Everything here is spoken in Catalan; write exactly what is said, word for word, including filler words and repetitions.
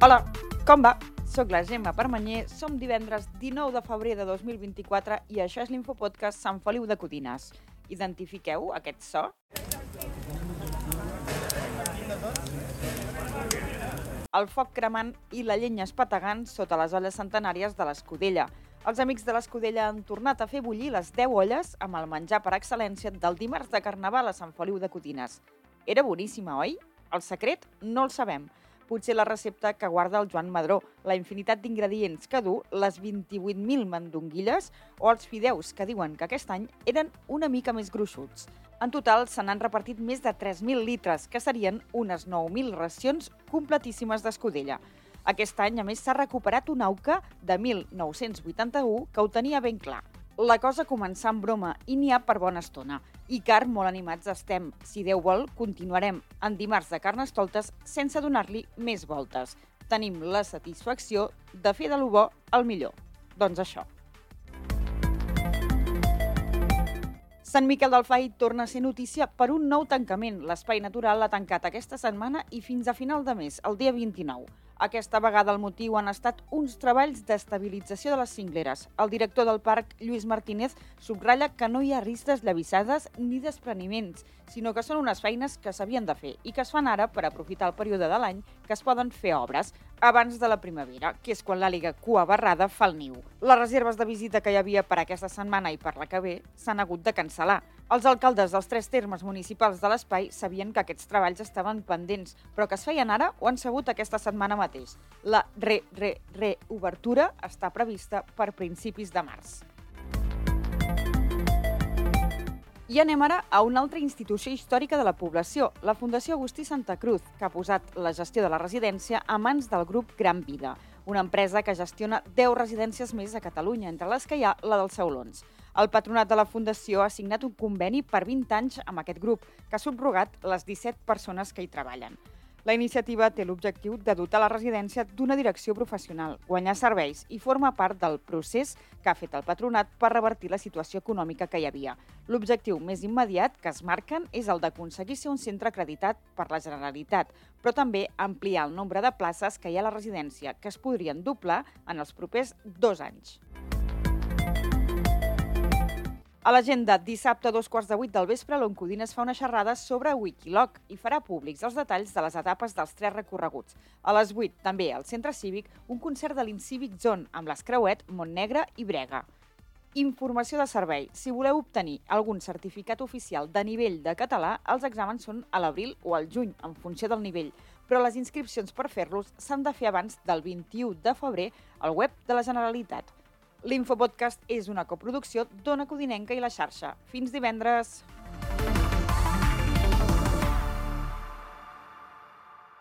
Hola, com va? Soc la Gemma Permanyer, som divendres dinou de febrer de dos mil vint-i-quatre i això és l'Infopodcast Sant Feliu de Codines. Identifiqueu aquest so? El foc cremant i la llenya espetegant sota les olles centenàries de l'Escudella. Els amics de l'Escudella han tornat a fer bullir les deu olles amb el menjar per excel·lència del dimarts de Carnaval a Sant Feliu de Codines. Era boníssima, oi? El secret no el sabem. Potser la recepta que guarda el Joan Madró, la infinitat d'ingredients que du, les vint-i-vuit mil mandonguilles o els fideus que diuen que aquest any eren una mica més gruixuts. En total, se n'han repartit més de tres mil litres, que serien unes nou mil racions completíssimes d'Escudella. Aquest any, a més, s'ha recuperat una auca de mil nou-cents vuitanta-u que ho tenia ben clar. La cosa començà amb broma i n'hi ha per bona estona. I car molt animats estem. Si Déu vol, continuarem en dimarts de Carnestoltes sense donar-li més voltes. Tenim la satisfacció de fer de lo bo el millor. Doncs això. Sant Miquel del Fai torna a ser notícia per un nou tancament. L'Espai Natural l'ha tancat aquesta setmana i fins a final de mes, el dia vint-i-nou. Aquesta vegada el motiu han estat uns treballs d'estabilització de les cingleres. El director del parc, Lluís Martínez, subratlla que no hi ha risc d'esllavissades ni despreniments, sinó que són unes feines que s'havien de fer i que es fan ara per aprofitar el període de l'any que es poden fer obres abans de la primavera, que és quan l'àliga cua barrada fa el niu. Les reserves de visita que hi havia per aquesta setmana i per la que ve s'han hagut de cancel·lar. Els alcaldes dels tres termes municipals de l'espai sabien que aquests treballs estaven pendents, però que es feien ara ho han sabut aquesta setmana mateix. La re-re-reobertura està prevista per principis de març. I anem ara a una altra institució històrica de la població, la Fundació Agustí Santa Cruz, que ha posat la gestió de la residència a mans del grup Gran Vida, una empresa que gestiona deu residències més a Catalunya, entre les que hi ha la dels Saulons. El patronat de la Fundació ha signat un conveni per vint anys amb aquest grup, que ha subrogat les disset persones que hi treballen. La iniciativa té l'objectiu de dotar la residència d'una direcció professional, guanyar serveis i forma part del procés que ha fet el patronat per revertir la situació econòmica que hi havia. L'objectiu més immediat que es marquen és el d'aconseguir ser un centre acreditat per la Generalitat, però també ampliar el nombre de places que hi ha a la residència, que es podrien doblar en els propers dos anys. A l'agenda, dissabte a dos quarts de vuit del vespre, l'Oncodines fa una xerrada sobre Wikiloc i farà públics els detalls de les etapes dels tres recorreguts. A les vuit, també al Centre Cívic, un concert de l'Incivic Zone amb l'Escreuet, Montnegre i Brega. Informació de servei. Si voleu obtenir algun certificat oficial de nivell de català, els exàmens són a l'abril o al juny, en funció del nivell, però les inscripcions per fer-los s'han de fer abans del vint-i-u de febrer al web de la Generalitat. L'Infopodcast és una coproducció d'Ona Codinenca i La Xarxa. Fins divendres!